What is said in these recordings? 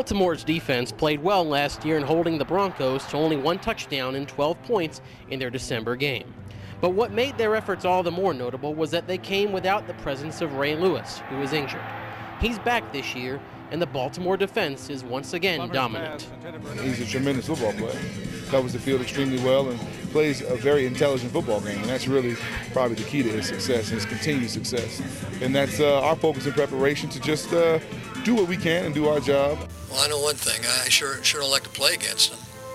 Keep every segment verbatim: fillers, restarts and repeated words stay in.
Baltimore's defense played well last year in holding the Broncos to only one touchdown and twelve points in their December game. But what made their efforts all the more notable was that they came without the presence of Ray Lewis, who is injured. He's back this year, and the Baltimore defense is once again dominant. He's a tremendous football player. Covers the field extremely well and plays a very intelligent football game, and that's really probably the key to his success and his continued success. And that's uh, our focus and preparation to just uh, do what we can and do our job. Well, I know one thing. I sure sure don't like to play against him.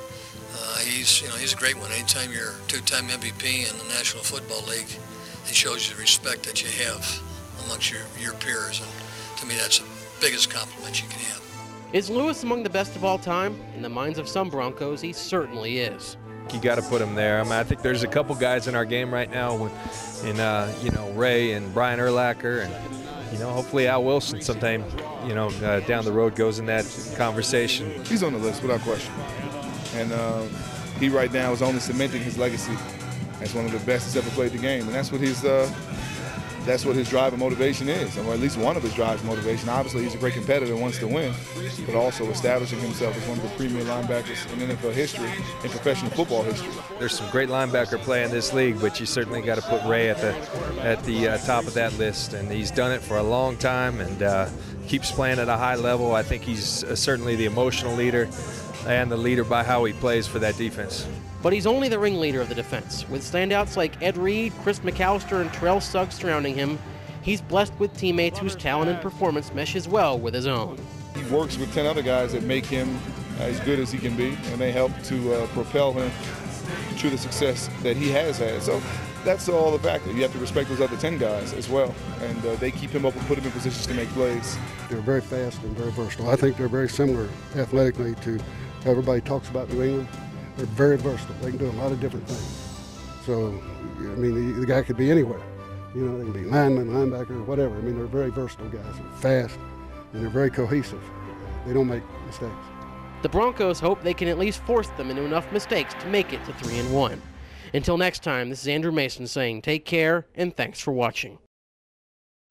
Uh, he's you know he's a great one. Anytime you're two-time M V P in the National Football League, it shows you the respect that you have amongst your, your peers, and to me that's the biggest compliment you can have. Is Lewis among the best of all time? In the minds of some Broncos, he certainly is. You got to put him there. I mean, I think there's a couple guys in our game right now, with, in uh, you know Ray and Brian Urlacher, and you know hopefully Al Wilson sometime, you know uh, down the road goes in that conversation. He's on the list without question, and uh, he right now is only cementing his legacy as one of the best that's ever played the game, and that's what his uh, that's what his drive and motivation is, or at least one of his drives and motivation. Obviously, he's a great competitor and wants to win, but also establishing himself as one of the premier linebackers in N F L history, in professional football history. There's some great linebacker play in this league, but you certainly got to put Ray at the at the uh, top of that list, and he's done it for a long time and uh, keeps playing at a high level. I think he's uh, certainly the emotional leader and the leader by how he plays for that defense. But he's only the ringleader of the defense. With standouts like Ed Reed, Chris McAllister, and Terrell Suggs surrounding him, he's blessed with teammates whose talent and performance meshes well with his own. He works with ten other guys that make him as good as he can be, and they help to uh, propel him to the success that he has had. So that's all the factor. You have to respect those other ten guys as well, and uh, they keep him up and put him in positions to make plays. They're very fast and very versatile. I think they're very similar athletically to how everybody talks about New England. They're very versatile. They can do a lot of different things. So, I mean, the, the guy could be anywhere. You know, they can be lineman, linebacker, whatever. I mean, they're very versatile guys. They're fast, and they're very cohesive. They don't make mistakes. The Broncos hope they can at least force them into enough mistakes to make it to three and one. Until next time, this is Andrew Mason saying take care and thanks for watching.